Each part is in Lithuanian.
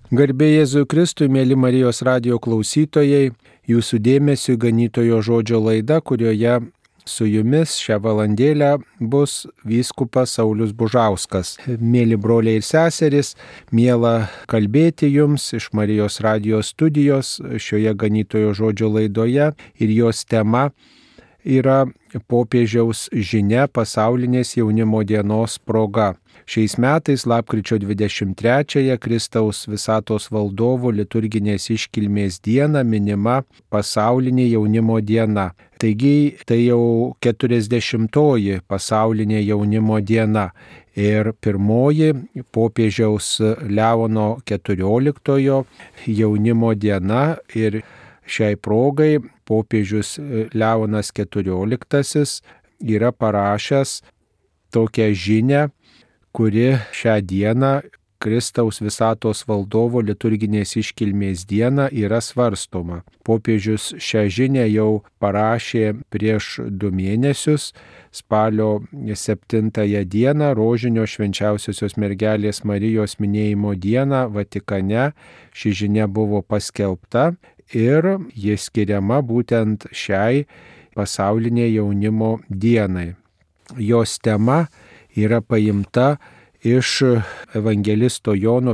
Garbė Jėzui Kristui, mėly Marijos radijo klausytojai, jūsų dėmesiu Ganytojo žodžio laida, kurioje su jumis šią valandėlę bus vyskupas Saulius Bužauskas. Mėly broliai ir seserys, miela kalbėti jums iš Marijos radijo studijos šioje Ganytojo žodžio laidoje, ir jos tema yra popiežiaus žinia pasaulinės jaunimo dienos proga. Šiais metais lapkričio 23-ąją Kristaus visatos valdovo liturginės iškilmės dieną minima pasaulinė jaunimo diena. Taigi tai jau 40-oji pasaulinė jaunimo diena ir pirmoji popiežiaus Leono XIV jaunimo diena, ir šiai progai popiežius Leonas XIV yra parašęs tokią žinią, kuri šią dieną, Kristaus visatos valdovo liturginės iškilmės dieną, yra svarstoma. Popiežius šią žinią jau parašė prieš 2 mėnesius, spalio 7 dieną, rožinio švenčiausiosios mergelės Marijos minėjimo dieną Vatikane. Ši žinia buvo paskelbta ir ji skiriama būtent šiai pasauliniai jaunimo dienai. Jos tema yra paimta iš evangelisto Jono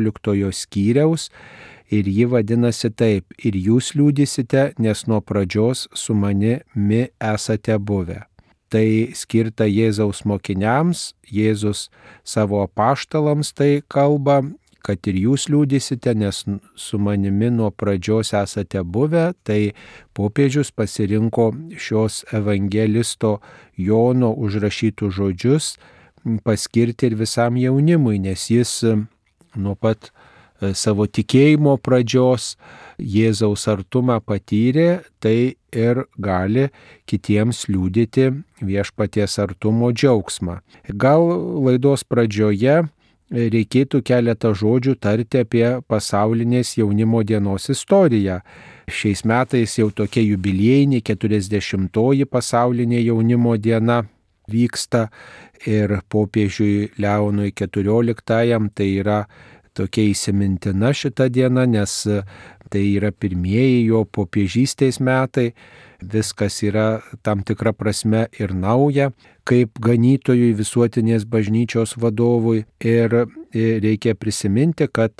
15 skyriaus ir ji vadinasi taip: ir jūs liūdysite, nes nuo pradžios su manimi esate buvę. Tai skirta Jėzaus mokiniams, Jėzus savo apaštalams tai kalba, kad ir jūs liūdysite, nes su manimi nuo pradžios esate buvę. Tai popiežius pasirinko šios evangelisto Jono užrašytus žodžius paskirti ir visam jaunimui, nes jis nuo pat savo tikėjimo pradžios Jėzaus artumą patyrė, tai ir gali kitiems liudyti viešpaties artumo džiaugsmą. Gal laidos pradžioje reikėtų keletą žodžių tarti apie pasaulinės jaunimo dienos istoriją. Šiais metais jau tokia jubiliejinė 40-oji pasaulinė jaunimo diena vyksta ir popiežiui Leonui XIV tai yra tokia įsimintina šita diena, nes tai yra pirmieji jo popiežystės metai. Viskas yra tam tikra prasme ir nauja, kaip ganytojui, visuotinės bažnyčios vadovui. Ir reikia prisiminti, kad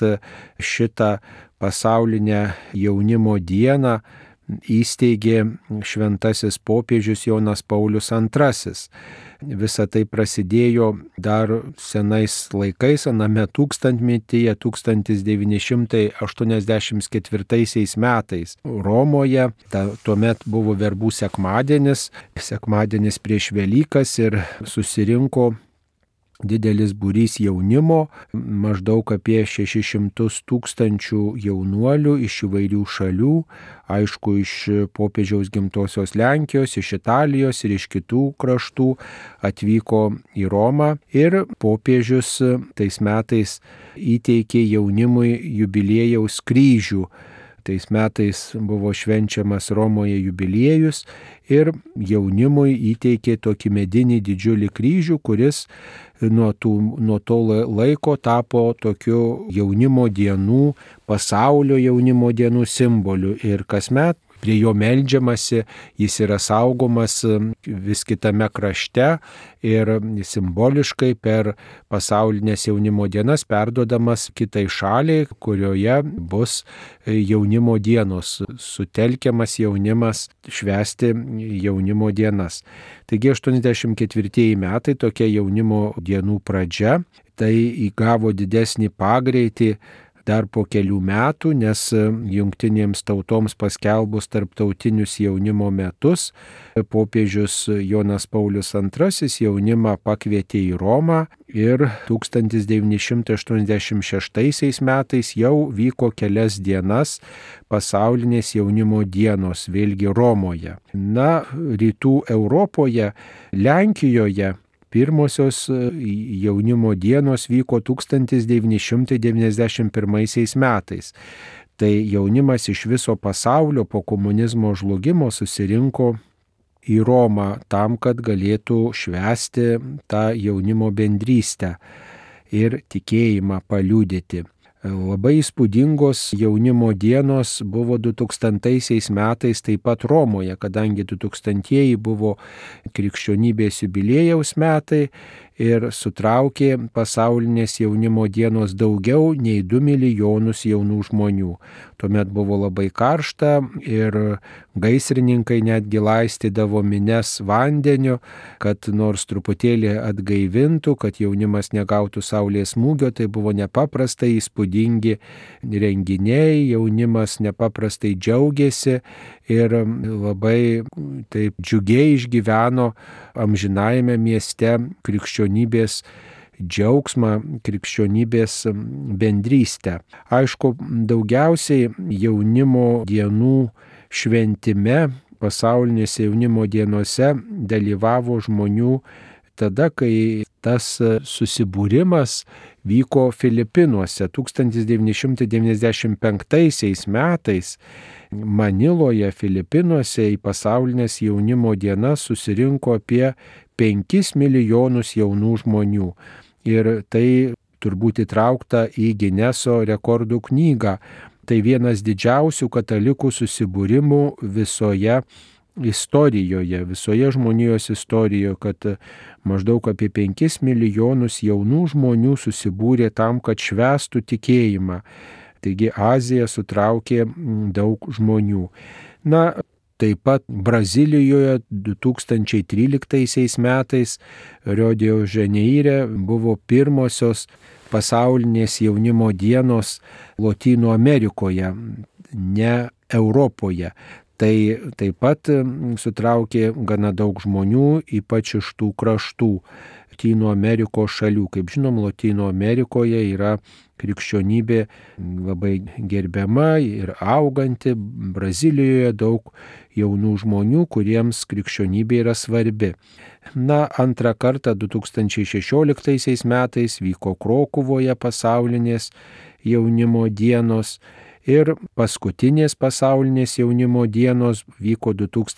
šitą pasaulinę jaunimo dieną įsteigė šventasis popiežius Jonas Paulius II. Visa tai prasidėjo dar senais laikais, aname tūkstantmetyje, 1984 metais Romoje. Tuomet buvo verbų sekmadienis prieš Velykas, ir susirinko didelis būrys jaunimo, maždaug apie 600 000 jaunuolių iš įvairių šalių, aišku, iš popiežiaus gimtosios Lenkijos, iš Italijos ir iš kitų kraštų atvyko į Romą, ir popiežius tais metais įteikė jaunimui jubiliejaus kryžių. Tais metais buvo švenčiamas Romoje jubiliejus ir jaunimui įteikė tokį medinį didžiulį kryžių, kuris nuo to laiko tapo tokiu jaunimo dienų, pasaulio jaunimo dienų simboliu. Ir kasmet prie jo meldžiamasi, jis yra saugomas vis kitame krašte ir simboliškai per pasaulinės jaunimo dienas perduodamas kitai šaliai, kurioje bus jaunimo dienos, sutelkiamas jaunimas švęsti jaunimo dienas. Taigi 84 metai, tokia jaunimo dienų pradžia, tai įgavo didesnį pagreitį dar po kelių metų, nes jungtinėms tautoms paskelbus tarptautinius jaunimo metus, popiežius Jonas Paulius II jaunimą pakvietė į Romą, ir 1986 metais jau vyko kelias dienas pasaulinės jaunimo dienos, vėlgi Romoje. Rytų Europoje, Lenkijoje pirmosios jaunimo dienos vyko 1991 metais. Tai jaunimas iš viso pasaulio po komunizmo žlugimo susirinko į Romą tam, kad galėtų švęsti tą jaunimo bendrystę ir tikėjimą paliudyti. Labai įspūdingos jaunimo dienos buvo 2000 metais taip pat Romoje, kadangi 2000-ieji buvo krikščionybės jubiliejaus metai ir sutraukė pasaulinės jaunimo dienos daugiau nei 2 milijonus jaunų žmonių. Tuomet buvo labai karšta ir gaisrininkai netgi laistydavo minias vandeniu, kad nors truputėlį atgaivintų, kad jaunimas negautų saulės smūgio. Tai buvo nepaprastai įspūdingi renginiai, jaunimas nepaprastai džiaugėsi ir labai taip džiugiai išgyveno amžinajame mieste krikščionybės džiaugsmą, krikščionybės bendrystę. Aišku, daugiausiai jaunimo dienų šventime, pasaulinėse jaunimo dienose dalyvavo žmonių tada, kai tas susibūrimas vyko Filipinuose 1995 metais. Maniloje, Filipinuose į pasaulinės jaunimo dienas susirinko apie 5 milijonus jaunų žmonių. Ir tai turbūt įtraukta į Gineso rekordų knygą. Tai vienas didžiausių katalikų susibūrimų visoje istorijoje, visoje žmonijos istorijoje, kad maždaug apie 5 milijonus jaunų žmonių susibūrė tam, kad švęstų tikėjimą. Taigi Azija sutraukė daug žmonių. Taip pat Brazilijoje 2013 metais Rio de Žaneire buvo pirmosios pasaulinės jaunimo dienos Lotynų Amerikoje, ne Europoje. Tai taip pat sutraukė gana daug žmonių, ypač iš tų kraštų Lotynų Amerikos šalių. Kaip žinom, Lotynų Amerikoje yra krikščionybė labai gerbiama ir auganti. Brazilijoje daug jaunų žmonių, kuriems krikščionybė yra svarbi. Antrą kartą 2016 metais vyko Krokuvoje pasaulinės jaunimo dienos ir paskutinės pasaulinės jaunimo dienos vyko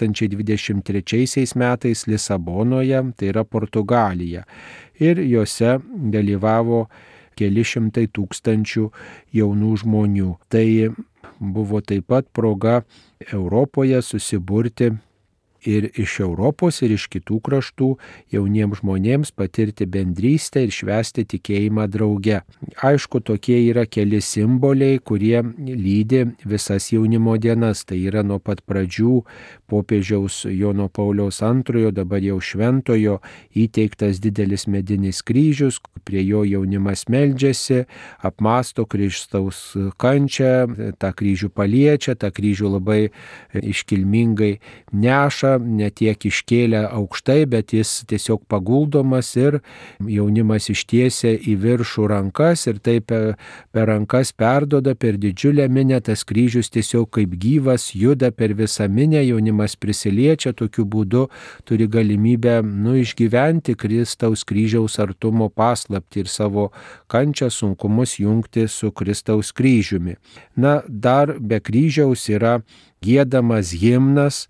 2023 metais Lisabonoje, tai yra Portugalija. Ir jose dalyvavo keli šimtai tūkstančių jaunų žmonių. Tai buvo taip pat proga Europoje susiburti ir iš Europos, ir iš kitų kraštų jauniems žmonėms patirti bendrystę ir švęsti tikėjimą drauge. Aišku, tokie yra keli simboliai, kurie lydi visas jaunimo dienas. Tai yra nuo pat pradžių popiežiaus Jono Pauliaus II, dabar jau šventojo, įteiktas didelis medinis kryžius, prie jo jaunimas meldžiasi, apmąsto Kristaus kančią, tą kryžių paliečia, tą kryžių labai iškilmingai neša, ne tiek iškėlę aukštai, bet jis tiesiog paguldomas ir jaunimas ištiesia į viršų rankas ir taip per rankas perdoda per didžiulę minę, tas kryžius tiesiog kaip gyvas juda per visą minę, jaunimas prisiliečia, tokiu būdu turi galimybę išgyventi Kristaus kryžiaus artumo paslaptį ir savo kančią, sunkumus jungti su Kristaus kryžiumi. Dar be kryžiaus yra giedamas himnas,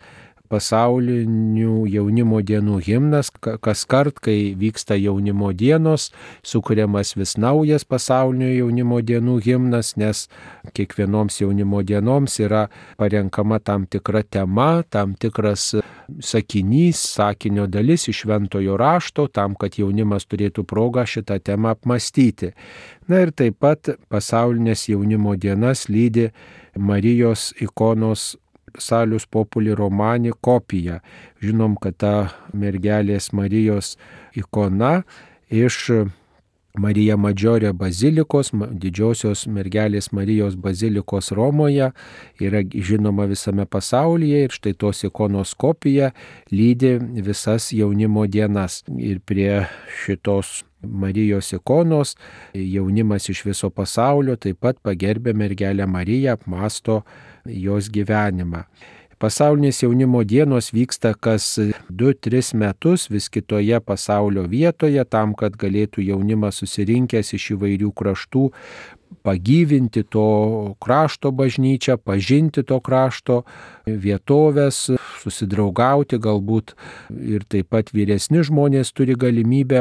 pasaulinių jaunimo dienų himnas. Kas kart, kai vyksta jaunimo dienos, sukuriamas vis naujas pasaulinio jaunimo dienų himnas, nes kiekvienoms jaunimo dienoms yra parenkama tam tikra tema, tam tikras sakinys, sakinio dalis iš šventojo rašto, tam, kad jaunimas turėtų progą šitą temą apmąstyti. Ir taip pat pasaulinės jaunimo dienas lydi Marijos ikonos Salus Populi Romani kopija. Žinom, kad ta mergelės Marijos ikona iš Marija Madžiorė bazilikos, didžiosios mergelės Marijos bazilikos Romoje, yra žinoma visame pasaulyje ir štai tos ikonos kopija lydi visas jaunimo dienas. Ir prie šitos Marijos ikonos jaunimas iš viso pasaulio taip pat pagerbė mergelę Mariją, apmąsto jos gyvenimą. Pasaulinės jaunimo dienos vyksta kas 2-3 metus vis kitoje pasaulio vietoje, tam, kad galėtų jaunimas susirinkęs iš įvairių kraštų pagyvinti to krašto bažnyčią, pažinti to krašto vietovės, susidraugauti, galbūt ir taip pat vyresni žmonės turi galimybę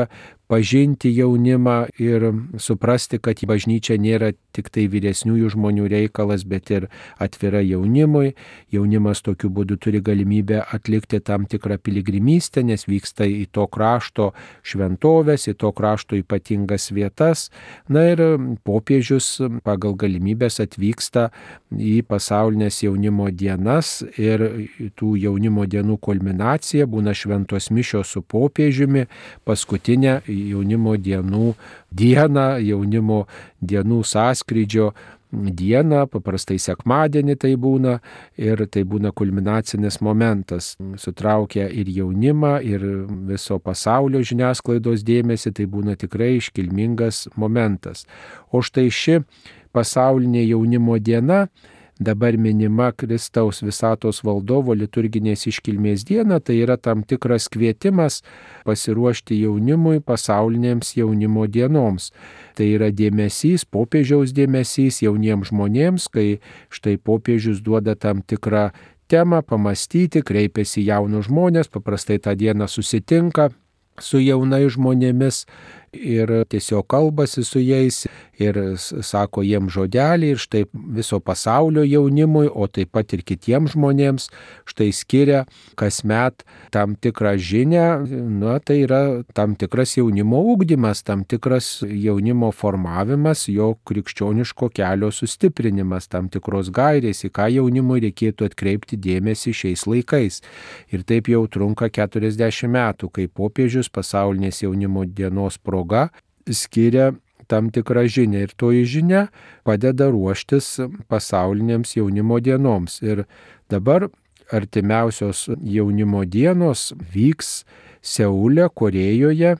pažinti jaunimą ir suprasti, kad bažnyčia nėra tik tai vyresniųjų žmonių reikalas, bet ir atvira jaunimui. Jaunimas tokiu būdu turi galimybę atlikti tam tikrą piligrimystę, nes vyksta į to krašto šventovės, į to krašto ypatingas vietas. Na ir popiežius pagal galimybės atvyksta į pasaulinės jaunimo dienas ir tų jaunimo dienų kulminacija būna šventos mišios su popiežiumi, paskutinę jaunimo dienų dieną, jaunimo dienų sąskrydžio dieną, paprastai sekmadienį tai būna ir tai būna kulminacinis momentas. Sutraukia ir jaunimą, ir viso pasaulio žiniasklaidos dėmesį, tai būna tikrai iškilmingas momentas. O štai ši pasaulinė jaunimo diena, dabar minima Kristaus visatos valdovo liturginės iškilmės diena, tai yra tam tikras kvietimas pasiruošti jaunimui pasaulinėms jaunimo dienoms. Tai yra dėmesys, popiežiaus dėmesys jauniems žmonėms, kai štai popiežius duoda tam tikrą temą pamastyti, kreipiasi jaunus žmonės, paprastai tą dieną susitinka su jaunais žmonėmis ir tiesiog kalbasi su jais ir sako jiems žodelį ir štai viso pasaulio jaunimui, o taip pat ir kitiems žmonėms štai skiria kasmet tam tikrą žinią, tai yra tam tikras jaunimo ugdymas, tam tikras jaunimo formavimas, jo krikščioniško kelio sustiprinimas, tam tikros gairės, į ką jaunimui reikėtų atkreipti dėmesį šiais laikais. Ir taip jau trunka 40 metų, kai popiežius pasaulinės jaunimo dienos proga skiria tam tikrą žinią ir toji žinia padeda ruoštis pasaulinėms jaunimo dienoms. Ir dabar artimiausios jaunimo dienos vyks Seule, Korėjoje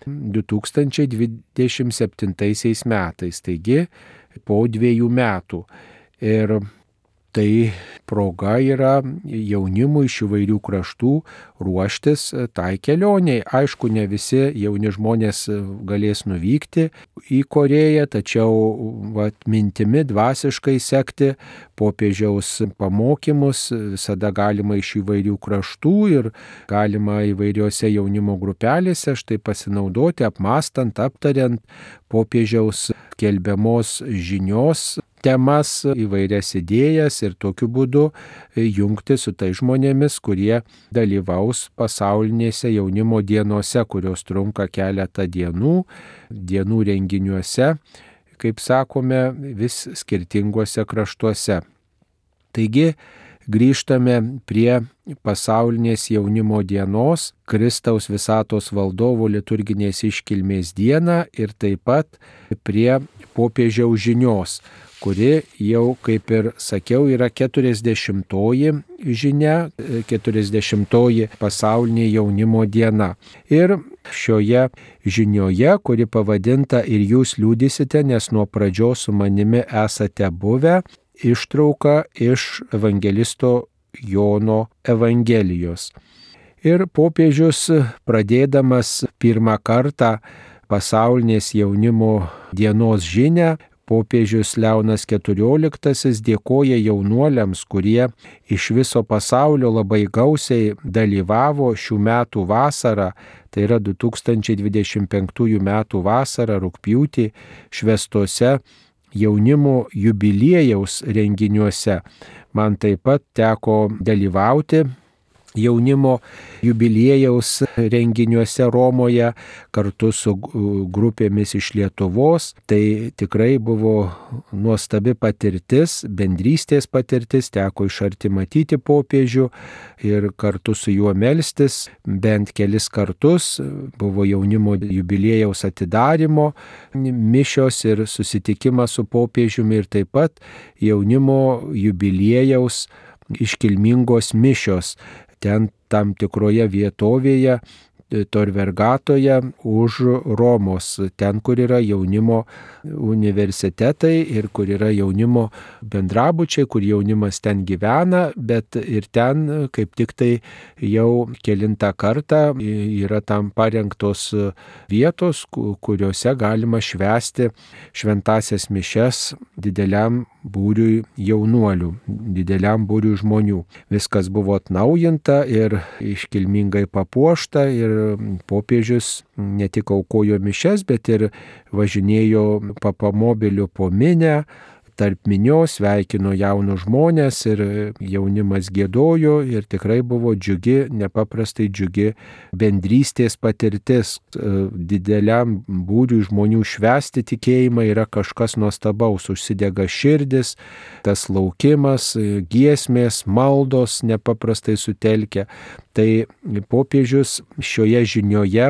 2027 metais, taigi po 2 metų. Ir tai proga yra jaunimui iš įvairių kraštų ruoštis tai kelioniai. Aišku, ne visi jauni žmonės galės nuvykti į Korėją, tačiau mintimi dvasiškai sekti popiežiaus pamokymus visada galima iš įvairių kraštų ir galima įvairiose jaunimo grupelėse štai pasinaudoti, apmastant, aptariant popiežiaus skelbiamos žinios temas, įvairias idėjas ir tokiu būdu jungti su tai žmonėmis, kurie dalyvaus pasaulinėse jaunimo dienose, kurios trunka keletą dienų renginiuose, kaip sakome, vis skirtinguose kraštuose. Taigi, grįžtame prie pasaulinės jaunimo dienos, Kristaus visatos valdovo liturginės iškilmės dieną ir taip pat prie popiežiaus žinios, kuri jau, kaip ir sakiau, yra 40-oji žinia, 40-oji pasaulinė jaunimo diena. Ir šioje žinioje, kuri pavadinta "Ir jūs liudysite, nes nuo pradžios su manimi esate buvę", ištrauka iš evangelisto Jono Evangelijos. Ir popiežius, pradėdamas pirmą kartą pasaulinės jaunimo dienos žinią, popiežius Leonas XIV dėkoja jaunuoliams, kurie iš viso pasaulio labai gausiai dalyvavo šių metų vasarą, tai yra 2025 metų vasarą, rugpjūtį, švęstose jaunimo jubiliejaus renginiuose. Man taip pat teko dalyvauti jaunimo jubiliejaus renginiuose Romoje kartu su grupėmis iš Lietuvos. Tai tikrai buvo nuostabi patirtis, bendrystės patirtis, teko iš arti matyti popiežių ir kartu su juo melstis bent kelis kartus. Buvo jaunimo jubiliejaus atidarymo mišios ir susitikimas su popiežiumi ir taip pat jaunimo jubiliejaus iškilmingos mišios. Ten tam tikroje vietovėje, Tor Vergatoje už Romos, ten, kur yra jaunimo universitetai ir kur yra jaunimo bendrabučiai, kur jaunimas ten gyvena, bet ir ten kaip tik tai jau kelintą kartą yra tam parengtos vietos, kuriuose galima švęsti šventąsias mišias dideliam būriui jaunuolių, dideliam būriui žmonių. Viskas buvo atnaujinta ir iškilmingai papuošta ir popiežius ne tik aukojo mišias, bet ir važinėjo papamobiliu po minę, tarp minios sveikino jaunus žmonės ir jaunimas giedojo ir tikrai buvo džiugi, nepaprastai džiugi bendrystės patirtis. Dideliam būriui žmonių švęsti tikėjimą yra kažkas nuostabaus, užsidega širdis, tas laukimas, giesmės, maldos nepaprastai sutelkia. Tai popiežius šioje žinioje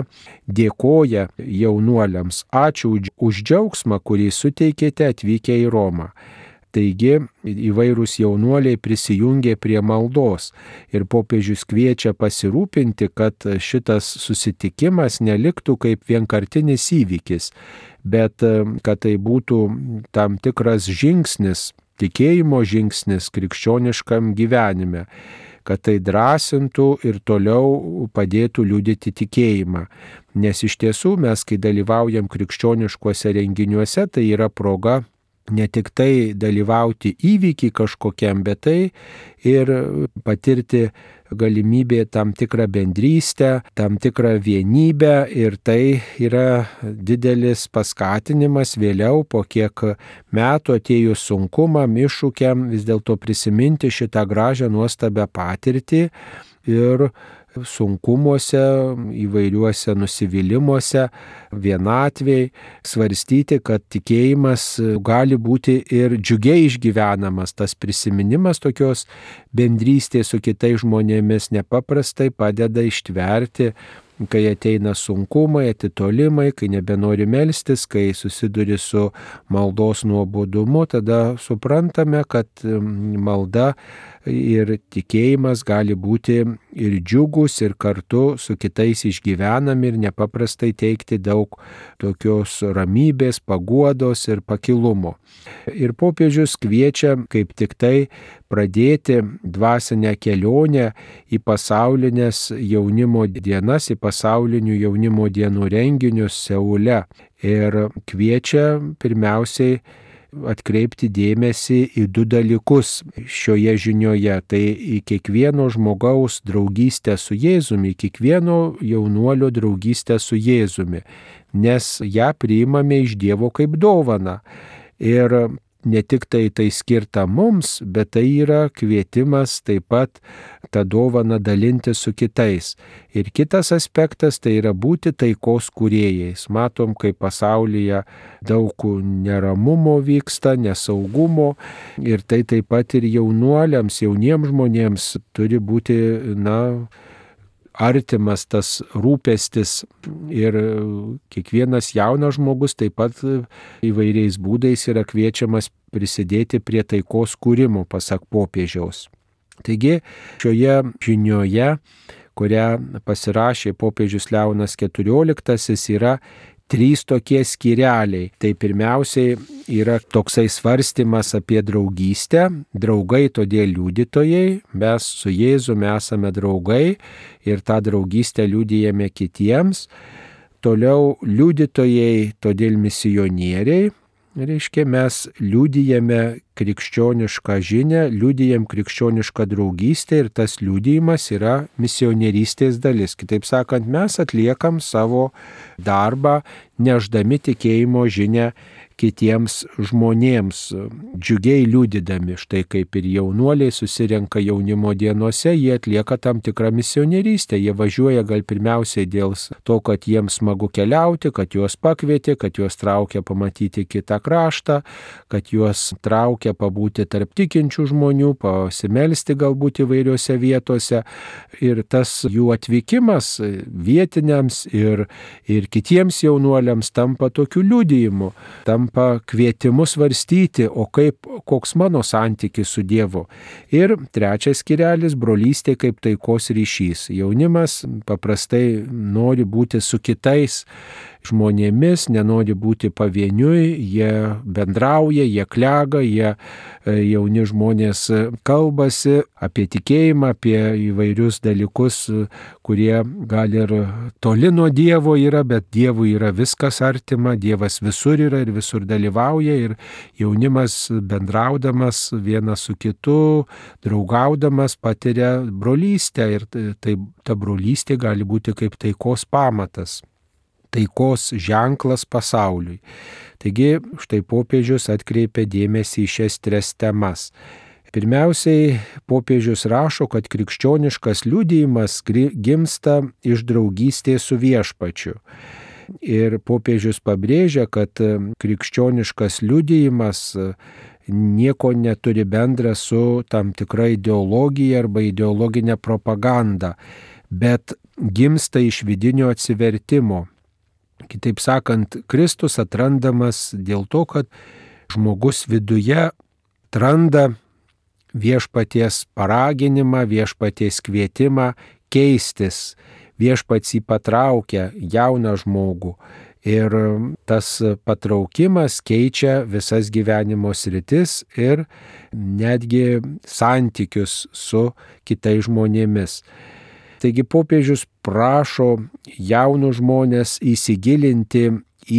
dėkoja jaunuoliams. Ačiū už džiaugsmą, kurį suteikėte atvykę į Romą. Taigi įvairūs jaunuoliai prisijungė prie maldos ir popiežius kviečia pasirūpinti, kad šitas susitikimas neliktų kaip vienkartinis įvykis, bet kad tai būtų tam tikras žingsnis, tikėjimo žingsnis krikščioniškam gyvenime, kad tai drąsintų ir toliau padėtų liudyti tikėjimą. Nes iš tiesų mes, kai dalyvaujam krikščioniškuose renginiuose, tai yra proga ne tik tai dalyvauti įvykį kažkokiam, bet tai ir patirti galimybė tam tikrą bendrystę, tam tikrą vienybę ir tai yra didelis paskatinimas vėliau po kiek metų atėjus sunkumam, iššūkiam vis dėlto prisiminti šitą gražią nuostabią patirtį ir sunkumuose, įvairiuose nusivylimuose, vienatvėj, svarstyti, kad tikėjimas gali būti ir džiugiai išgyvenamas. Tas prisiminimas tokios bendrystės su kitais žmonėmis nepaprastai padeda ištverti, kai ateina sunkumai, atitolimai, kai nebenori melstis, kai susiduri su maldos nuobodumu, tada suprantame, kad malda ir tikėjimas gali būti ir džiugus, ir kartu su kitais išgyvenami ir nepaprastai teikti daug tokios ramybės, paguodos ir pakilumo. Ir popiežius kviečia kaip tik tai pradėti dvasinę kelionę į pasaulinės jaunimo dienas, į pasaulinių jaunimo dienų renginius Seule. Ir kviečia pirmiausiai atkreipti dėmesį į du dalykus šioje žinioje. Tai į kiekvieno žmogaus draugystę su Jėzumi, į kiekvieno jaunuolio draugystę su Jėzumi, nes ją priimame iš Dievo kaip dovaną. Ir ne tik tai skirta mums, bet tai yra kvietimas taip pat tą dovaną dalinti su kitais. Ir kitas aspektas tai yra būti taikos kūrėjais. Matom, kaip pasaulyje daug neramumo vyksta, nesaugumo ir tai taip pat ir jauniems žmonėms turi būti, artimas tas rūpestis ir kiekvienas jaunas žmogus taip pat įvairiais būdais yra kviečiamas prisidėti prie taikos kūrimo, pasak popiežiaus. Taigi šioje žinioje, kurią pasirašė popiežius Leonas XIV, yra 3 tokie skyreliai. Tai pirmiausiai yra toksai svarstymas apie draugystę. Draugai todėl liudytojai, mes su Jėzumi esame draugai ir tą draugystę liudijame kitiems. Toliau liudytojai todėl misionieriai. Reiškia, mes liudijame krikščionišką žinią, liudijam krikščionišką draugystę ir tas liudijimas yra misionierystės dalis. Kitaip sakant, mes atliekam savo darbą, nešdami tikėjimo žinią kitiems žmonėms, džiugiai liudydami. Štai kaip ir jaunuoliai susirenka jaunimo dienose, jie atlieka tam tikrą misionierystę. Jie važiuoja gal pirmiausiai dėl to, kad jiems smagu keliauti, kad juos pakvietė, kad juos traukia pamatyti kitą kraštą, kad juos traukia pabūti tarp tikinčių žmonių, pasimelsti galbūt įvairiose vietose. Ir tas jų atvykimas vietiniams ir kitiems jaunuoliams tampa tokiu liudijimu, tampa kvietimu svarstyti, o koks mano santykis su Dievu. Ir trečias skyrelis - brolystė kaip taikos ryšys. Jaunimas paprastai nori būti su kitais žmonėmis, nenori būti pavieniui, jie bendrauja, jie klega, jauni žmonės kalbasi apie tikėjimą, apie įvairius dalykus, kurie gal ir toli nuo Dievo yra, bet Dievui yra viskas artima, Dievas visur yra ir visur dalyvauja ir jaunimas bendraudamas vienas su kitu, draugaudamas patiria brolystę ir ta brolystė gali būti kaip taikos pamatas. Taikos ženklas pasauliui. Taigi štai popiežius atkreipia dėmesį į šias 3 temas. Pirmiausiai, popiežius rašo, kad krikščioniškas liudijimas gimsta iš draugystės su Viešpačiu. Ir popiežius pabrėžia, kad krikščioniškas liudijimas nieko neturi bendra su tam tikra ideologija arba ideologinė propaganda, bet gimsta iš vidinio atsivertimo. Kitaip sakant, Kristus atrandamas dėl to, kad žmogus viduje atranda Viešpaties paraginimą, Viešpaties kvietimą keistis. Viešpats jį patraukia jauną žmogų ir tas patraukimas keičia visas gyvenimo sritis ir netgi santykius su kitais žmonėmis. Taigi popiežius prašo jaunus žmonės įsigilinti į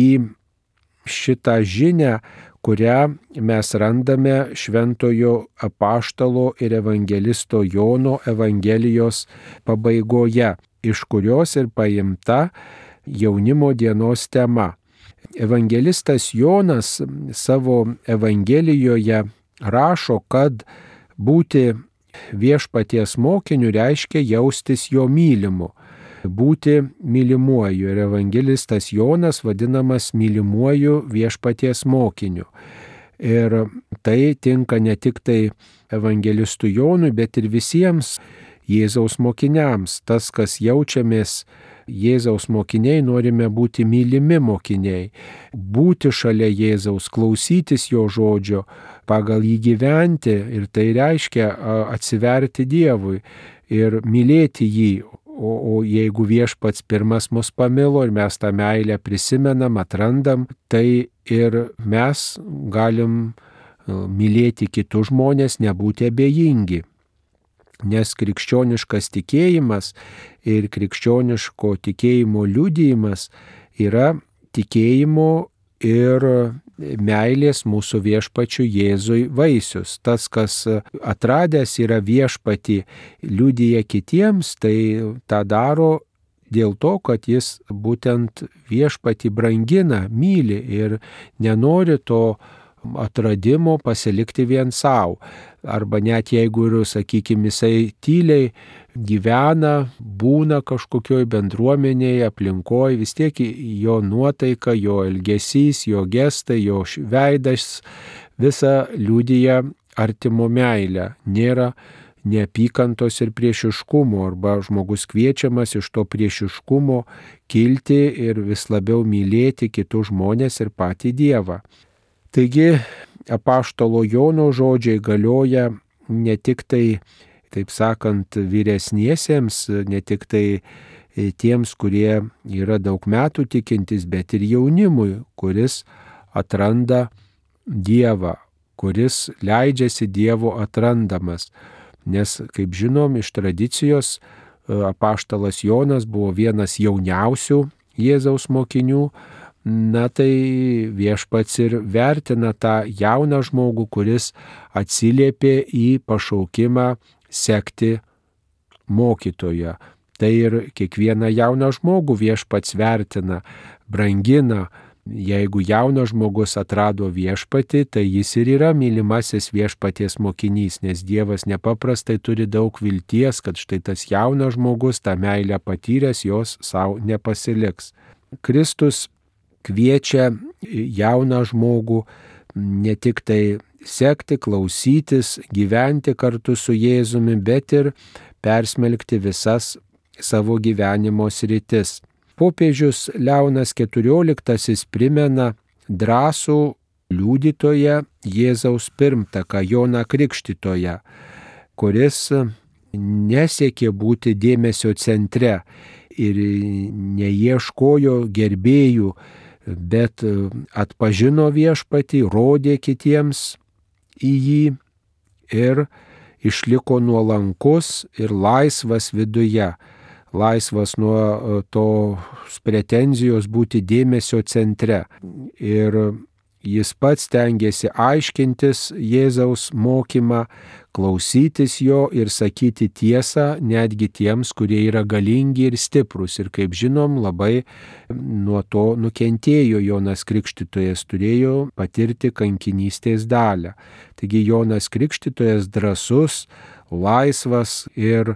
šitą žinią, kurią mes randame šventojo apaštalo ir evangelisto Jono Evangelijos pabaigoje, iš kurios ir paimta jaunimo dienos tema. Evangelistas Jonas savo Evangelijoje rašo, kad būti Viešpaties mokiniu reiškia jaustis jo mylimu, būti mylimuoju. Ir evangelistas Jonas vadinamas mylimuoju Viešpaties mokiniu. Ir tai tinka ne tik tai evangelistui Jonui, bet ir visiems Jėzaus mokiniams. Tas, kas jaučiamės Jėzaus mokiniai, norime būti mylimi mokiniai, būti šalia Jėzaus, klausytis jo žodžio, pagal jį gyventi ir tai reiškia atsiverti Dievui ir mylėti jį. O jeigu Viešpats pirmas mus pamilo ir mes tą meilę prisimenam, atrandam, tai ir mes galim mylėti kitus žmonės, nebūti abejingi. Nes krikščioniškas tikėjimas ir krikščioniško tikėjimo liudijimas yra tikėjimo ir meilės mūsų Viešpačiui Jėzui vaisius. Tas, kas atradęs yra Viešpatį, liudija kitiems, tai tą daro dėl to, kad jis būtent Viešpatį brangina, myli ir nenori to atradimo pasilikti vien savo. Arba net jeigu ir, sakykime, jisai tyliai gyvena, būna kažkokioj bendruomenėje, aplinkoje, vis tiek jo nuotaika, jo elgesys, jo gestai, jo veidas visa liudija artimo meilę. Nėra neapykantos ir priešiškumo, arba žmogus kviečiamas iš to priešiškumo kilti ir vis labiau mylėti kitus žmonės ir patį Dievą. Taigi apaštalo Jono žodžiai galioja ne tik tai, taip sakant, vyresniesiems, ne tik tai tiems, kurie yra daug metų tikintys, bet ir jaunimui, kuris atranda Dievą, kuris leidžiasi Dievo atrandamas. Nes, kaip žinom, iš tradicijos apaštalas Jonas buvo vienas jauniausių Jėzaus mokinių. Na tai Viešpats ir vertina tą jauną žmogų, kuris atsiliepė į pašaukimą sekti mokytoją. Tai ir kiekvieną jauną žmogų Viešpats vertina, brangina. Jeigu jaunas žmogus atrado Viešpatį, tai jis ir yra mylimasis Viešpaties mokinys, nes Dievas nepaprastai turi daug vilties, kad štai tas jaunas žmogus, tą meilę patyręs, jos savo nepasiliks. Kristus kviečia jauną žmogų ne tik tai sekti, klausytis, gyventi kartu su Jėzumi, bet ir persmelkti visas savo gyvenimo sritis. Popiežius Leonas XIV primena drąsų liudytoją Jėzaus pirmtaką Joną Krikštytoją, kuris nesiekė būti dėmesio centre ir neieškojo gerbėjų, bet atpažino Viešpatį, rodė kitiems į jį ir išliko nuolankus ir laisvas viduje, laisvas nuo tos pretenzijos būti dėmesio centre. Ir jis pats stengiasi aiškintis Jėzaus mokymą, klausytis jo ir sakyti tiesą netgi tiems, kurie yra galingi ir stiprus. Ir kaip žinom, labai nuo to nukentėjo Jonas Krikštytojas, turėjo patirti kankinystės dalią. Taigi Jonas Krikštytojas drąsus, laisvas ir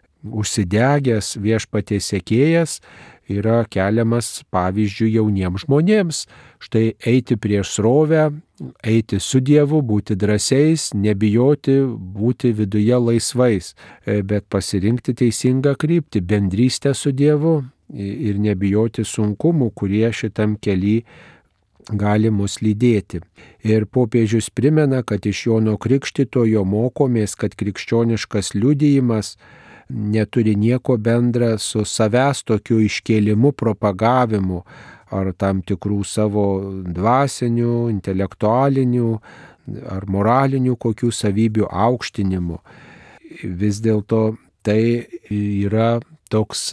užsidegęs Viešpaties sekėjas yra keliamas pavyzdžių jauniems žmonėms. Štai eiti prieš srovę, eiti su Dievu, būti drąsiais, nebijoti būti viduje laisvais, bet pasirinkti teisingą kryptį, bendrystę su Dievu ir nebijoti sunkumų, kurie šitam kely gali mus lydėti. Ir popiežius primena, kad iš Jono Krikštytojo mokomės, kad krikščioniškas liudijimas neturi nieko bendra su savęs tokiu iškėlimu, propagavimu ar tam tikrų savo dvasinių, intelektualinių ar moralinių kokių savybių aukštinimu. Vis dėlto tai yra toks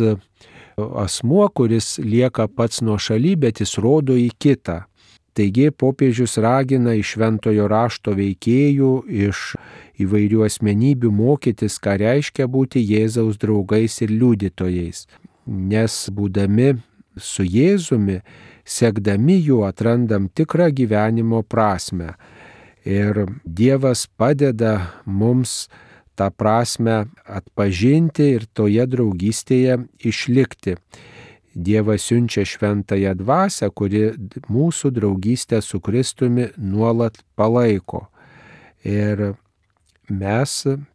asmuo, kuris lieka pats nuošaly, bet jis rodo į kitą. Taigi popiežius ragina iš šventojo rašto veikėjų, iš įvairių asmenybių mokytis, ką reiškia būti Jėzaus draugais ir liudytojais. Nes būdami su Jėzumi, sekdami juo atrandam tikrą gyvenimo prasmę. Ir Dievas padeda mums tą prasme atpažinti ir toje draugystėje išlikti. Dievas siunčia šventąją dvasią, kuri mūsų draugystę su Kristumi nuolat palaiko. Ir mes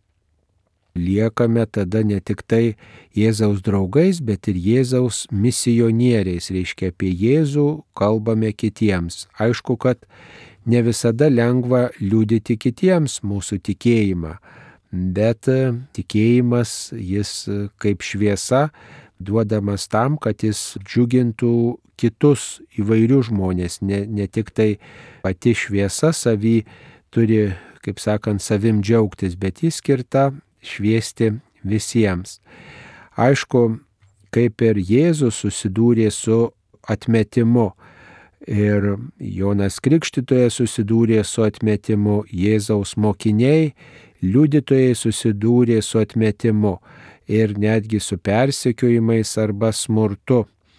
liekame tada ne tik tai Jėzaus draugais, bet ir Jėzaus misionieriais. Reiškia, apie Jėzų kalbame kitiems. Aišku, kad ne visada lengva liudyti kitiems mūsų tikėjimą, bet tikėjimas jis kaip šviesa, duodamas tam, kad jis džiugintų kitus įvairius žmonės. Ne tik tai pati šviesa savy turi, kaip sakant, savim džiaugtis, bet jis skirta šviesti visiems. Aišku, kaip ir Jėzus susidūrė su atmetimu ir Jonas Krikštytojas susidūrė su atmetimu, Jėzaus mokiniai, liudytojai susidūrė su atmetimu ir netgi su persekiojimais arba smurtu.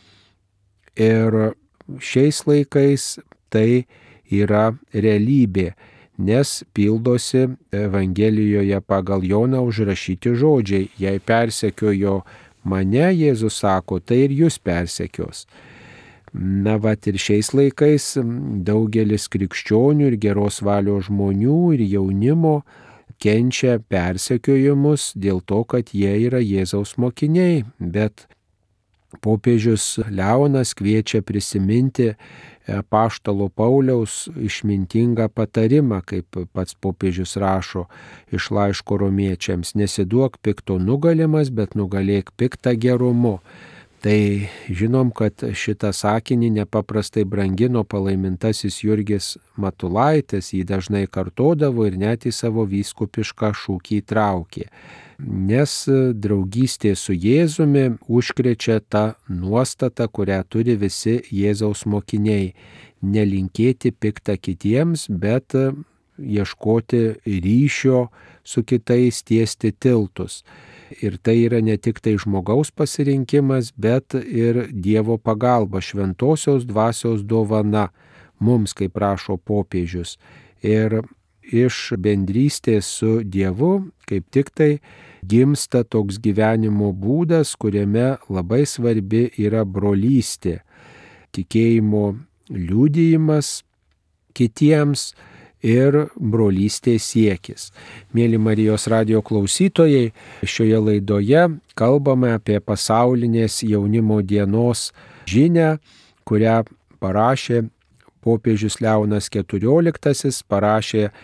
Ir šiais laikais tai yra realybė, nes pildosi Evangelijoje pagal Joną užrašyti žodžiai: jei persekiojo mane, Jėzus sako, tai ir jūs persekios. Na vat ir šiais laikais daugelis krikščionių ir geros valios žmonių ir jaunimo kenčia persekiojimus dėl to, kad jie yra Jėzaus mokiniai, bet popiežius Leonas kviečia prisiminti apaštalo Pauliaus išmintingą patarimą, kaip pats popiežius rašo iš laiško romiečiams: nesiduok pikto nugalimas, bet nugalėk piktą gerumu. Tai žinom, kad šitą sakinį nepaprastai brangino palaimintasis Jurgis Matulaitis, jį dažnai kartodavo ir net į savo vyskupišką šūkį įtraukė. Nes draugystė su Jėzumi užkrečia tą nuostatą, kurią turi visi Jėzaus mokiniai: nelinkėti piktą kitiems, bet ieškoti ryšio su kitais, tiesti tiltus. Ir tai yra ne tik tai žmogaus pasirinkimas, bet ir Dievo pagalba, šventosios dvasios dovana mums, kaip rašo popiežius. Ir iš bendrystės su Dievu kaip tik tai gimsta toks gyvenimo būdas, kuriame labai svarbi yra brolystė, tikėjimo liudijimas kitiems ir brolystės siekis. Mėly Marijos radijo klausytojai, šioje laidoje kalbame apie pasaulinės jaunimo dienos žinią, kurią parašė popiežius Leonas XIV, parašė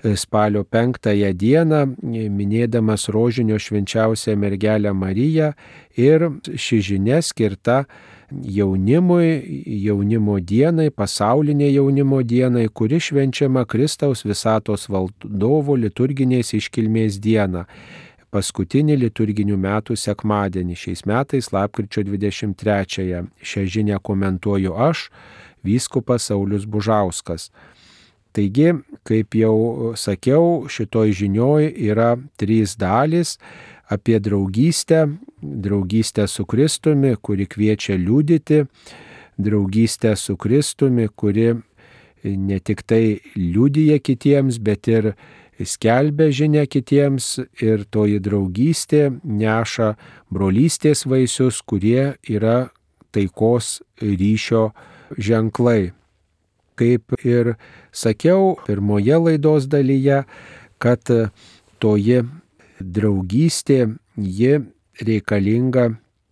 spalio 5 dieną, minėdamas rožinio švenčiausią mergelę Mariją, ir ši žinia skirta jaunimui, jaunimo dienai, pasaulinė jaunimo dienai, kuri švenčiama Kristaus visatos valdovo liturginės iškilmės dieną, paskutinį liturginių metų sekmadienį, šiais metais lapkričio 23. Šią žinią komentuoju aš, vyskupas Saulius Bužauskas. Taigi, kaip jau sakiau, šitoj žinioj yra 3 dalys apie draugystę, draugystę su Kristumi, kuri kviečia liudyti, draugystę su Kristumi, kuri ne tik tai liudija kitiems, bet ir skelbia žinią kitiems, ir toji draugystė neša brolystės vaisius, kurie yra taikos ryšio ženklai. Kaip ir sakiau pirmoje laidos dalyje, kad toji draugystė, ji reikalinga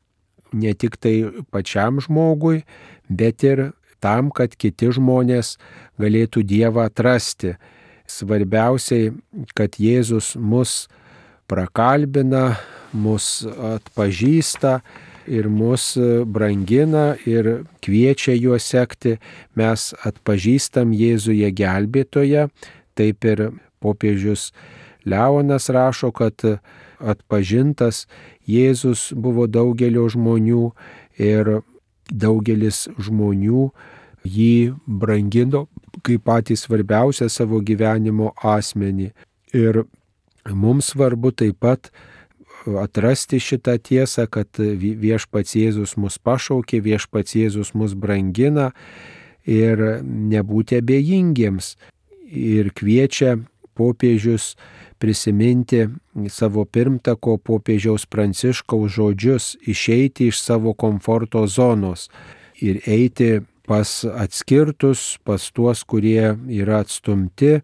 ne tik tai pačiam žmogui, bet ir tam, kad kiti žmonės galėtų Dievą atrasti. Svarbiausiai, kad Jėzus mus prakalbina, mus atpažįsta ir mus brangina ir kviečia juo sekti. Mes atpažįstam Jėzuje gelbėtoją, taip ir popiežius Leonas rašo, kad atpažintas Jėzus buvo daugelio žmonių ir daugelis žmonių jį brangino kaip patį svarbiausią savo gyvenimo asmenį. Ir mums svarbu taip pat atrasti šitą tiesą, kad viešpats Jėzus mus pašaukė, viešpats Jėzus mus brangina ir nebūti abejingiems. Ir kviečia popiežius prisiminti savo pirmtako popiežiaus Pranciškaus žodžius, išeiti iš savo komforto zonos ir eiti pas atskirtus, pas tuos, kurie yra atstumti,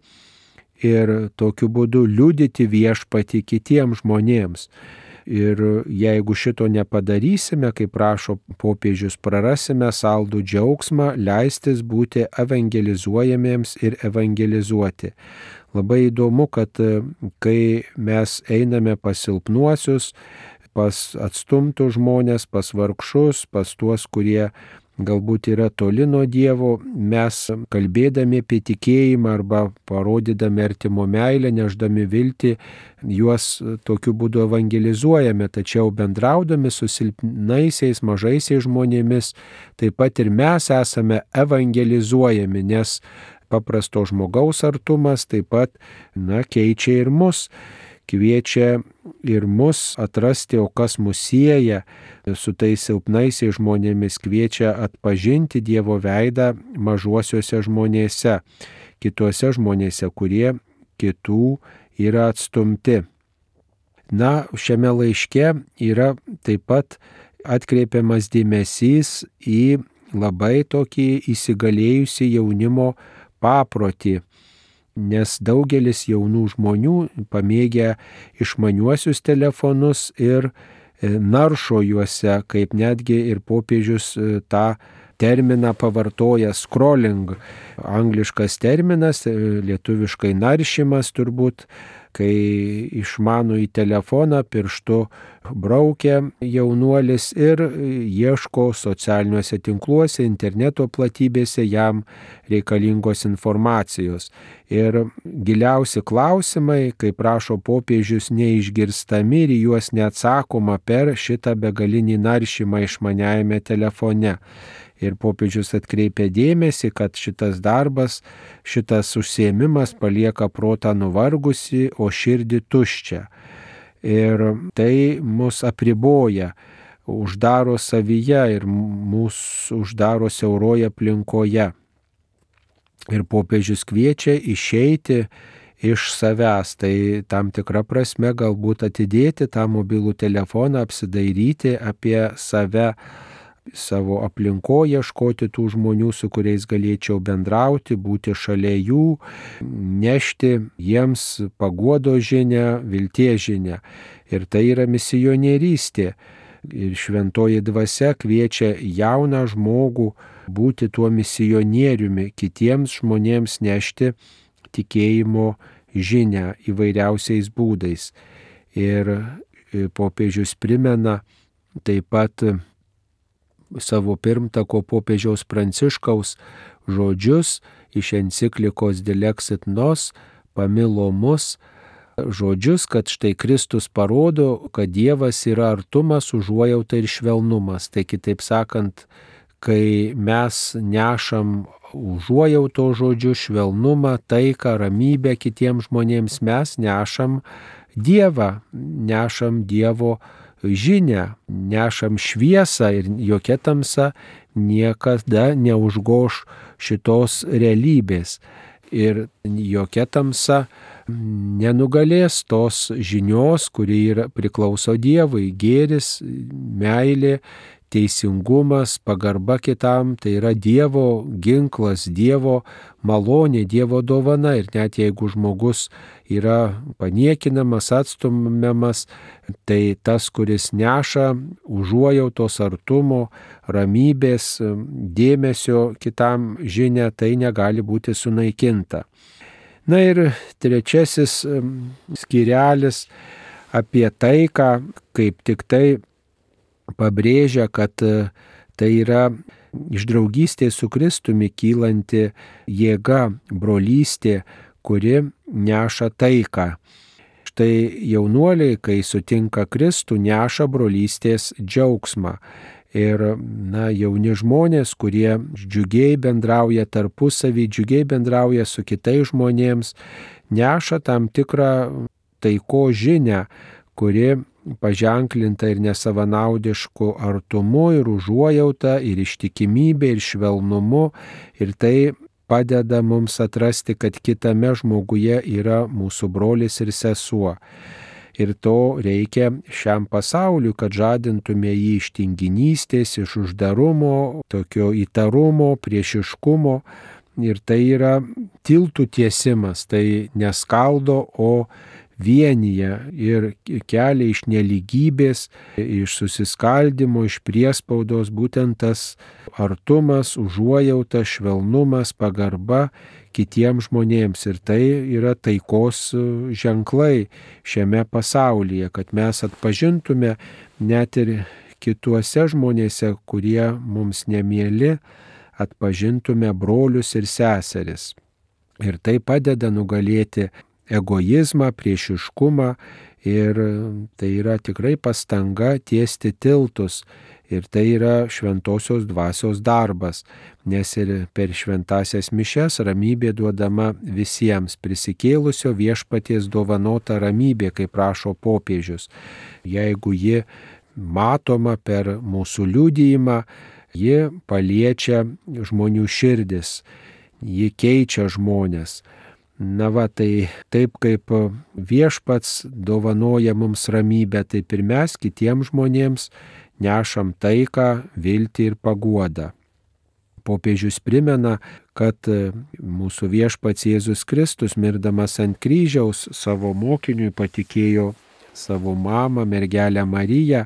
ir tokiu būdu liudyti viešpatį kitiems žmonėms. Ir jeigu šito nepadarysime, kaip prašo popiežius, prarasime saldų džiaugsmą leistis būti evangelizuojamiems ir evangelizuoti. Labai įdomu, kad kai mes einame pas silpnuosius, pas atstumtus žmonės, pas vargšus, pas tuos, kurie galbūt yra toli nuo Dievo, mes kalbėdami apie tikėjimą arba parodydami artimo meilę, neždami viltį, juos tokiu būdu evangelizuojame, tačiau bendraudami su silpnaisiais, mažaisiais žmonėmis, taip pat ir mes esame evangelizuojami, nes paprasto žmogaus artumas taip pat keičia ir mus. Kviečia ir mus atrasti, o kas mus sieja su tais silpnaisiais žmonėmis, kviečia atpažinti Dievo veidą mažuosiuose žmonėse, kituose žmonėse, kurie kitų yra atstumti. Šiame laiške yra taip pat atkreipiamas dėmesys į labai tokį įsigalėjusį jaunimo paprotį, nes daugelis jaunų žmonių pamėgę išmaniuosius telefonus ir naršo juose, kaip netgi ir popiežius tą terminą pavartoja scrolling, angliškas terminas, lietuviškai naršymas turbūt, kai išmanųjį telefoną pirštu braukia jaunuolis ir ieško socialiniuose tinkluose, interneto platybėse jam reikalingos informacijos. Ir giliausi klausimai, kaip rašo popiežius, neišgirstami ir juos neatsakoma per šitą begalinį naršymą išmaniajame telefone. Ir popiežius atkreipia dėmesį, kad šitas darbas, šitas užsiėmimas palieka protą nuvargusi, o širdį tuščią. Ir tai mus apriboja, uždaro savyje ir mūsų uždaro siauroje aplinkoje. Ir popiežius kviečia išeiti iš savęs, tai tam tikra prasme galbūt atidėti tą mobilų telefoną, apsidairyti apie save, savo aplinkoje, ieškoti tų žmonių, su kuriais galėčiau bendrauti, būti šalia jų, nešti jiems paguodos žinią, vilties žinią. Ir tai yra misionierystė. Ir šventoji dvasia kviečia jauną žmogų būti tuo misionieriumi, kitiems žmonėms nešti tikėjimo žinią įvairiausiais būdais. Ir popiežius primena taip pat savo pirmtako popiežiaus Pranciškaus žodžius iš enciklikos Dilexit Nos, pamilo mus, žodžius, kad štai Kristus parodo, kad Dievas yra artumas, užuojauta ir švelnumas. Tai kitaip sakant, kai mes nešam užuojauto žodžiu, švelnumą, taiką, ramybę kitiems žmonėms, mes nešam Dievą, nešam Dievo žinią, nešam šviesą ir jokia tamsa niekada neužgoš šitos realybės. Ir jokia tamsa nenugalės tos žinios, kuri priklauso Dievui. Gėris, meilė, teisingumas, pagarba kitam, tai yra Dievo ginklas, Dievo malonė, Dievo dovana. Ir net jeigu žmogus yra paniekinamas, atstumiamas, tai tas, kuris neša užuojautos, artumo, ramybės, dėmesio kitam žinią, tai negali būti sunaikinta. Na ir trečiasis skyrelis apie taiką, kaip tik tai pabrėžia, kad tai yra iš draugystės su Kristumi kylanti jėga, brolystė, kuri neša taiką. Štai jaunuoliai, kai sutinka Kristų, neša brolystės džiaugsmą. Ir jauni žmonės, kurie džiugiai bendrauja tarpusavį, džiugiai bendrauja su kitais žmonėms, neša tam tikrą taiko žinią, kuri paženklinta ir nesavanaudišku artumu, ir užuojauta, ir ištikimybė, ir švelnumu. Ir tai padeda mums atrasti, kad kitame žmoguje yra mūsų brolis ir sesuo. Ir to reikia šiam pasauliu, kad žadintume jį iš tinginystės, iš uždarumo, tokio įtarumo, priešiškumo. Ir tai yra tiltų tiesimas, tai neskaldo, o vienyje ir kelia iš nelygybės, iš susiskaldimo, iš priespaudos, būtent tas artumas, užuojauta, švelnumas, pagarba kitiems žmonėms. Ir tai yra taikos ženklai šiame pasaulyje, kad mes atpažintume net ir kituose žmonėse, kurie mums nemieli, atpažintume brolius ir seseris. Ir tai padeda nugalėti egoizmą, priešiškumą, ir tai yra tikrai pastanga tiesti tiltus. Ir tai yra šventosios dvasios darbas, nes ir per šventasias mišias ramybė duodama visiems, prisikėlusio viešpaties dovanota ramybė, kaip prašo popiežius. Jeigu ji matoma per mūsų liudijimą, ji paliečia žmonių širdis, ji keičia žmones. Tai taip kaip viešpats dovanoja mums ramybę, taip ir mes kitiems žmonėms nešam taiką, viltį ir paguodą. Popiežius primena, kad mūsų viešpats Jėzus Kristus, mirdamas ant kryžiaus, savo mokiniui patikėjo savo mamą, mergelę Mariją,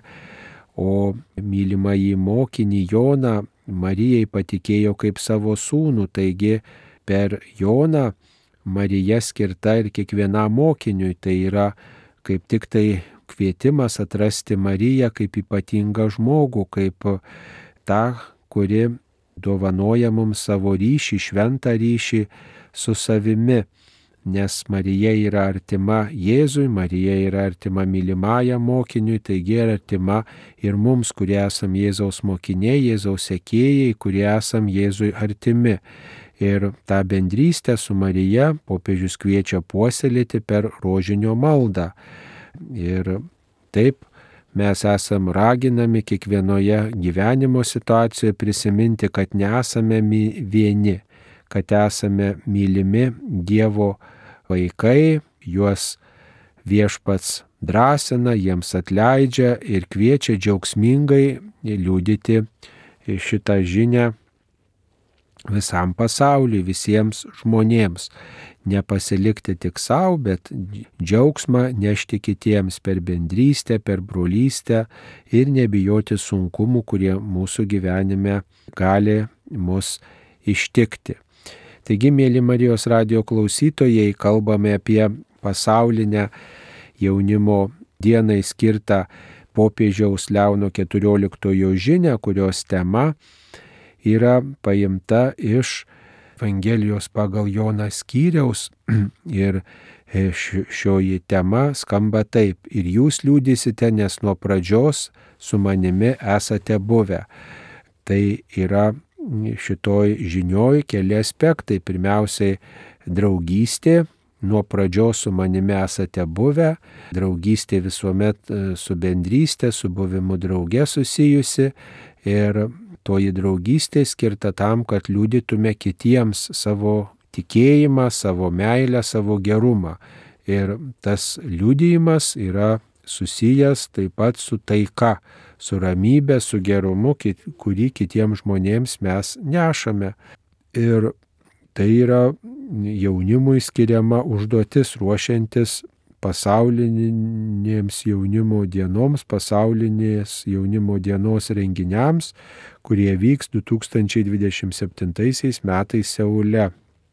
o mylimąjį mokinį Joną Marijai patikėjo kaip savo sūnų. Taigi per Joną Marija skirta ir kiekvienam mokiniui. Tai yra kaip tik tai kvietimas atrasti Mariją kaip ypatingą žmogų, kaip tą, kuri dovanoja mums savo ryšį, šventą ryšį su savimi. Nes Marija yra artima Jėzui, Marija yra artima mylimajam mokiniui, taigi yra artima ir mums, kurie esam Jėzaus mokiniai, Jėzaus sekėjai, kurie esam Jėzui artimi. Ir tą bendrystę su Marija popiežius kviečia puoselėti per rožinio maldą. Ir taip mes esam raginami kiekvienoje gyvenimo situacijoje prisiminti, kad nesame vieni, kad esame mylimi Dievo vaikai, juos viešpats drąsina, jiems atleidžia ir kviečia džiaugsmingai liudyti šitą žinią visam pasauliui, visiems žmonėms. Nepasilikti tik savo, bet džiaugsmą nešti kitiems per bendrystę, per brolystę ir nebijoti sunkumų, kurie mūsų gyvenime gali mus ištikti. Taigi, mėly Marijos radijo klausytojai, kalbame apie pasaulinę jaunimo dienai skirtą popiežiaus Leono XIV žinią, kurios tema yra paimta iš Evangelijos pagal Joną skyriaus ir šioji tema skamba taip: ir jūs liudysite, nes nuo pradžios su manimi esate buvę. Tai yra šitoj žinioj keli aspektai. Pirmiausiai draugystė. Nuo pradžios su manimi esate buvę. Draugystė visuomet su bendrystė, su buvimu drauge susijusi. Ir toji draugystė skirta tam, kad liudytume kitiems savo tikėjimą, savo meilę, savo gerumą. Ir tas liudijimas yra susijęs taip pat su taika, su ramybė, su gerumu, kurį kitiems žmonėms mes nešame. Ir tai yra jaunimui skiriama užduotis ruošiantis pasaulinėms jaunimo dienoms, pasaulinės jaunimo dienos renginiams, kurie vyks 2027 metais Seule.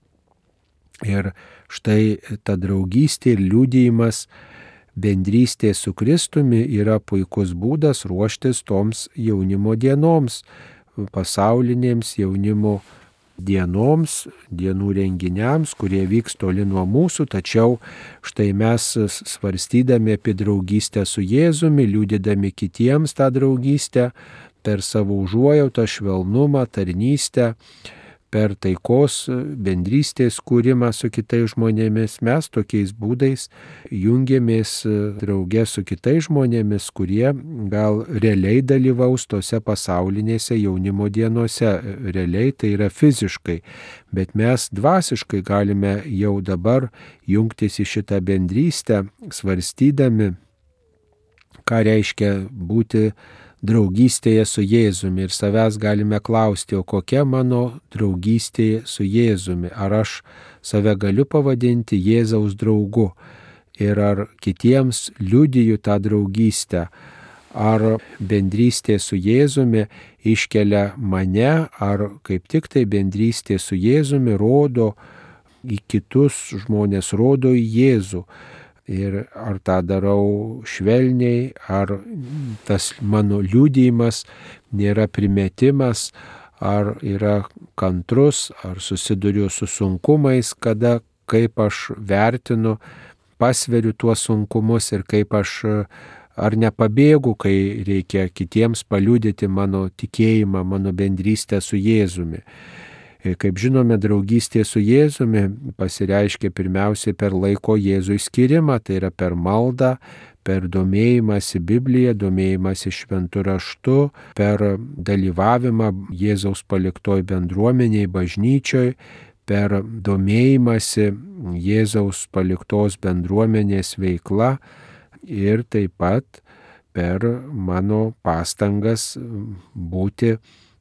Ir štai ta draugystė ir liudijimas bendrystė su Kristumi yra puikus būdas ruoštis toms jaunimo dienoms, pasaulinėms jaunimo dienoms, dienų renginiams, kurie vyks toli nuo mūsų, tačiau štai mes svarstydami apie draugystę su Jėzumi, liudydami kitiems tą draugystę per savo užuojautą, švelnumą, tarnystę, per taikos bendrystės kūrimą su kitais žmonėmis, mes tokiais būdais jungiamės drauge su kitais žmonėmis, kurie gal realiai dalyvaus tose pasaulinėse jaunimo dienose. Realiai tai yra fiziškai, bet mes dvasiškai galime jau dabar jungtis į šitą bendrystę, svarstydami, ką reiškia būti draugystėje su Jėzumi, ir savęs galime klausti, o kokia mano draugystė su Jėzumi? Ar aš save galiu pavadinti Jėzaus draugu ir ar kitiems liudiju tą draugystę? Ar bendrystė su Jėzumi iškelia mane, ar kaip tik tai bendrystė su Jėzumi rodo į kitus žmonės, rodo į Jėzų? Ir ar tą darau švelniai, ar tas mano liudijimas nėra primetimas, ar yra kantrus, ar susiduriu su sunkumais, kada, kaip aš vertinu, pasveriu tuos sunkumus ir kaip aš ar nepabėgu, kai reikia kitiems paliudyti mano tikėjimą, mano bendrystę su Jėzumi. Kaip žinome, draugystė su Jėzumi pasireiškia pirmiausiai per laiko Jėzui skirimą, tai yra per maldą, per domėjimąsi Bibliją, domėjimąsi šventu raštu, per dalyvavimą Jėzaus paliktoj bendruomeniai, bažnyčioj, per domėjimąsi Jėzaus paliktos bendruomenės veikla ir taip pat per mano pastangas būti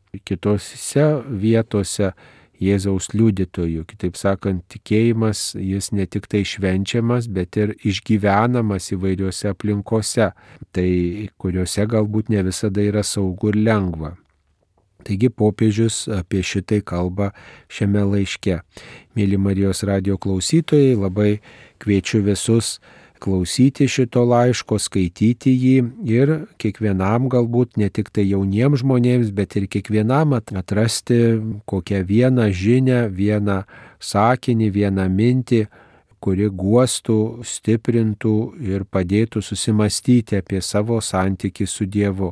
kitose vietose Jėzaus liudytojų. Kitaip sakant, tikėjimas jis ne tik tai švenčiamas, bet ir išgyvenamas įvairiose aplinkose, tai kuriuose galbūt ne visada yra saugu ir lengva. Taigi popiežius apie šitai kalba šiame laiške. Mėly Marijos radijo klausytojai, labai kviečiu visus klausyti šito laiško, skaityti jį ir kiekvienam galbūt ne tik tai jauniems žmonėms, bet ir kiekvienam atrasti kokią vieną žinią, vieną sakinį, vieną mintį, kuri guostų, stiprintų ir padėtų susimastyti apie savo santykį su Dievu.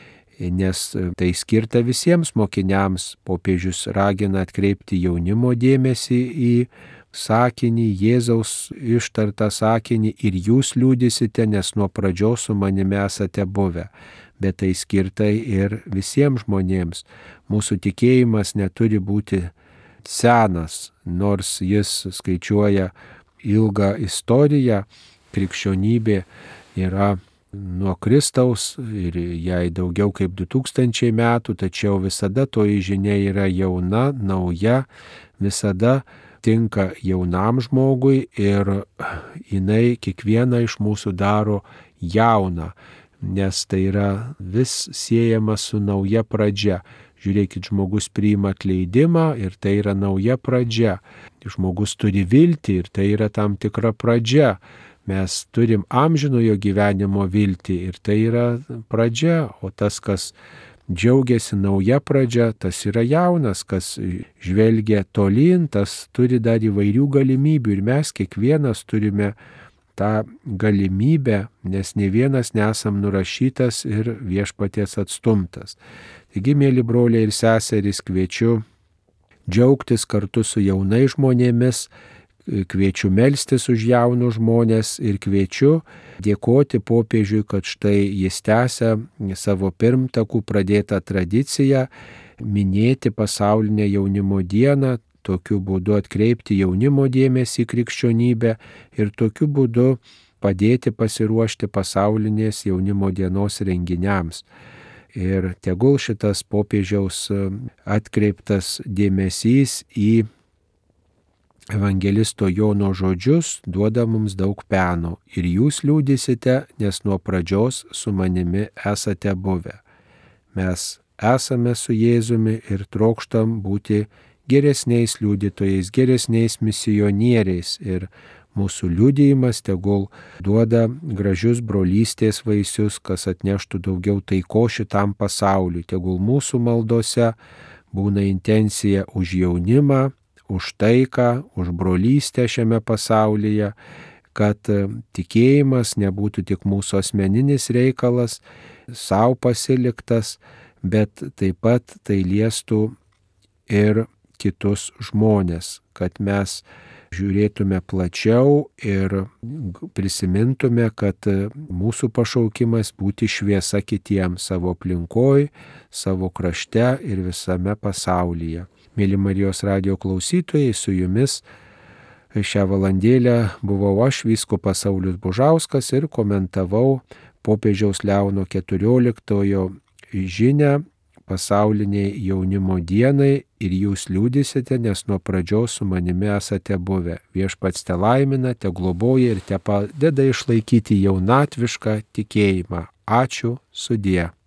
Nes tai skirta visiems mokiniams. Popiežius ragina atkreipti jaunimo dėmesį į sakinį, Jėzaus ištartą sakinį, ir jūs liudysite, nes nuo pradžios su manimi esate buvę. Bet tai skirta ir visiems žmonėms. Mūsų tikėjimas neturi būti senas, nors jis skaičiuoja ilgą istoriją. Krikščionybė yra nuo Kristaus ir jai daugiau kaip 2000 metų, tačiau visada toji žinia yra jauna, nauja, visada tinka jaunam žmogui ir jinai kiekvieną iš mūsų daro jauną, nes tai yra vis siejama su nauja pradžia. Žiūrėkit, žmogus priima atleidimą ir tai yra nauja pradžia. Žmogus turi viltį ir tai yra tam tikra pradžia. Mes turim amžinojo gyvenimo viltį ir tai yra pradžia, o tas, kas džiaugiasi nauja pradžia, tas yra jaunas, kas žvelgia tolyn, tas turi dar įvairių galimybių ir mes kiekvienas turime tą galimybę, nes ne vienas nesam nurašytas ir viešpaties atstumtas. Taigi, mėly broliai ir seserys, kviečiu džiaugtis kartu su jaunais žmonėmis, kviečiu melstis už jaunus žmonės ir kviečiu dėkoti popiežiui, kad štai jis tęsia savo pirmtakų pradėtą tradiciją minėti pasaulinę jaunimo dieną, tokiu būdu atkreipti jaunimo dėmesį į krikščionybę ir tokiu būdu padėti pasiruošti pasaulinės jaunimo dienos renginiams. Ir tegul šitas popiežiaus atkreiptas dėmesys į evangelisto Jono žodžius duoda mums daug peno. Ir jūs liūdysite, nes nuo pradžios su manimi esate buvę. Mes esame su Jėzumi ir trokštam būti geresniais liudytojais, geresniais misionieriais. Ir mūsų liudijimas tegul duoda gražius brolystės vaisius, kas atneštų daugiau taiko šitam pasauliui. Tegul mūsų maldose būna intencija už jaunimą, už taiką, už brolystę šiame pasaulyje, kad tikėjimas nebūtų tik mūsų asmeninis reikalas, savo pasiliktas, bet taip pat tai liestų ir kitus žmonės, kad mes žiūrėtume plačiau ir prisimintume, kad mūsų pašaukimas būti šviesa kitiems savo aplinkoj, savo krašte ir visame pasaulyje. Mėly Marijos radijo klausytojai, su jumis šią valandėlę buvau aš, vyskupas Saulius Bužauskas, ir komentavau popiežiaus Leono XIV žinią pasauliniai jaunimo dienai ir jūs liūdysite, nes nuo pradžios su manimi esate buvę. Viešpats te laimina, te globoja ir te padeda išlaikyti jaunatvišką tikėjimą. Ačiū, sudie.